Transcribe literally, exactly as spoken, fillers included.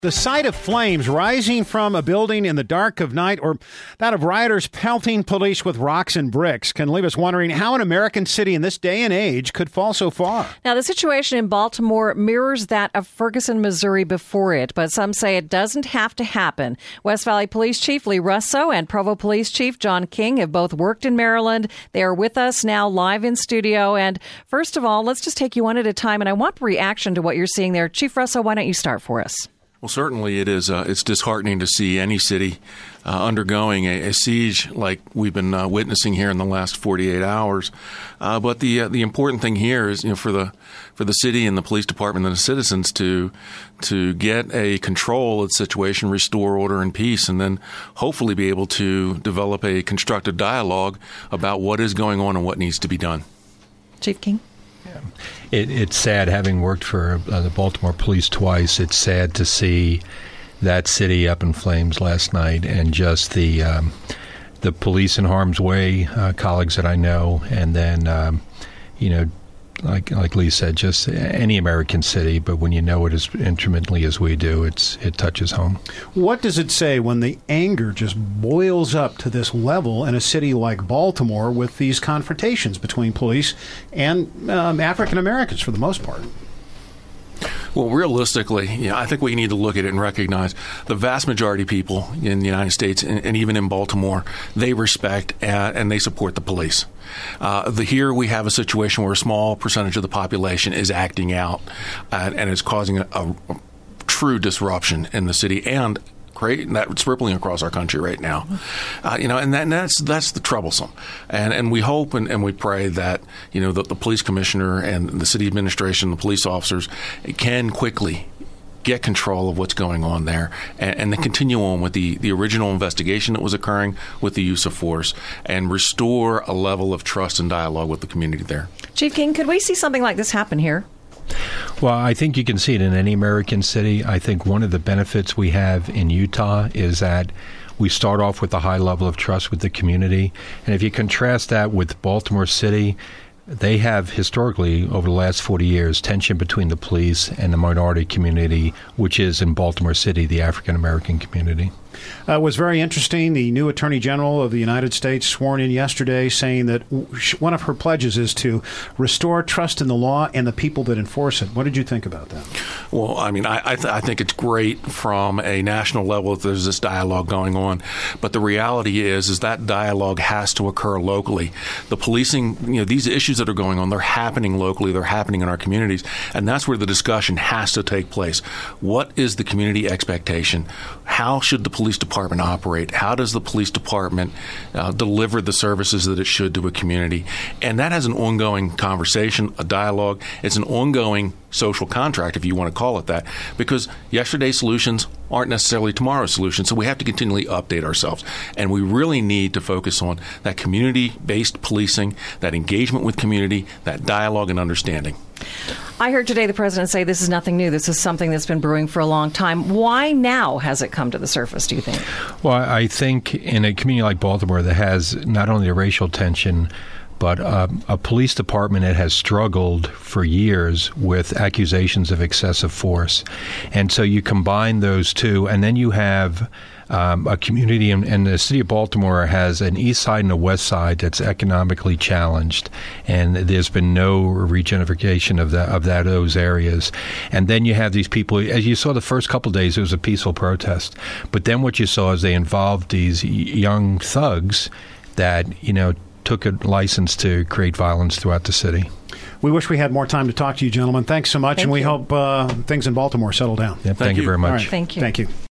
The sight of flames rising from a building in the dark of night, or that of rioters pelting police with rocks and bricks, can leave us wondering how an American city in this day and age could fall so far. Now, the situation in Baltimore mirrors that of Ferguson, Missouri before it, but some say it doesn't have to happen. West Valley Police Chief Lee Russo and Provo Police Chief John King have both worked in Maryland. They are with us now live in studio. And first of all, let's just take you one at a time, and I want reaction to what you're seeing there. Chief Russo, why don't you start for us? Well, certainly it is. Uh, it's disheartening to see any city uh, undergoing a, a siege like we've been uh, witnessing here in the last forty-eight hours. Uh, but the uh, the important thing here is, you know, for the for the city and the police department and the citizens to to get a control of the situation, restore order and peace, and then hopefully be able to develop a constructive dialogue about what is going on and what needs to be done. Chief King. It, it's sad, having worked for uh, the Baltimore police twice, it's sad to see that city up in flames last night, and just the um, the police in harm's way, uh, colleagues that I know, and then, um, you know, like like Lee said, just any American city, but when you know it as intimately as we do, it's it touches home. What does it say when the anger just boils up to this level in a city like Baltimore with these confrontations between police and um, African Americans for the most part? Well, realistically, yeah, I think we need to look at it and recognize the vast majority of people in the United States and, and even in Baltimore, they respect and, and they support the police. Uh, the, here we have a situation where a small percentage of the population is acting out and, and is causing a, a, a true disruption in the city and creating that it's rippling across our country right now. Uh, you know, and, that, and that's that's the troublesome. And and we hope and, and we pray that, you know, the, the police commissioner and the city administration, the police officers can quickly get control of what's going on there and, and then continue on with the, the original investigation that was occurring with the use of force and restore a level of trust and dialogue with the community there. Chief King, could we see something like this happen here? Well, I think you can see it in any American city. I think one of the benefits we have in Utah is that we start off with a high level of trust with the community. And if you contrast that with Baltimore City, they have historically, over the last forty years, tension between the police and the minority community, which is in Baltimore City, the African-American community. Uh, it was very interesting. The new Attorney General of the United States sworn in yesterday saying that one of her pledges is to restore trust in the law and the people that enforce it. What did you think about that? Well, I mean, I, I, th- I think it's great from a national level that there's this dialogue going on. But the reality is, is that dialogue has to occur locally. The policing, you know, these issues that are going on, they're happening locally. They're happening in our communities. And that's where the discussion has to take place. What is the community expectation? How should the police department operate? How does the police department uh, deliver the services that it should to a community? And that has an ongoing conversation, a dialogue. It's an ongoing social contract, if you want to call it that, because yesterday's solutions aren't necessarily tomorrow's solutions. So we have to continually update ourselves. And we really need to focus on that community-based policing, that engagement with community, that dialogue and understanding. I heard today the president say this is nothing new. This is something that's been brewing for a long time. Why now has it come to the surface, do you think? Well, I think in a community like Baltimore that has not only a racial tension, but uh, a police department that has struggled for years with accusations of excessive force. And so you combine those two, and then you have um, a community, and, and the city of Baltimore has an east side and a west side that's economically challenged, and there's been no regentrification of that, of that those areas. And then you have these people, as you saw the first couple of days, it was a peaceful protest. But then what you saw is they involved these young thugs that, you know, took a license to create violence throughout the city. We wish we had more time to talk to you, gentlemen. Thanks so much, Thank and we you. hope uh, things in Baltimore settle down. Yep, thank, Thank you you very much. All right. Thank you. Thank you.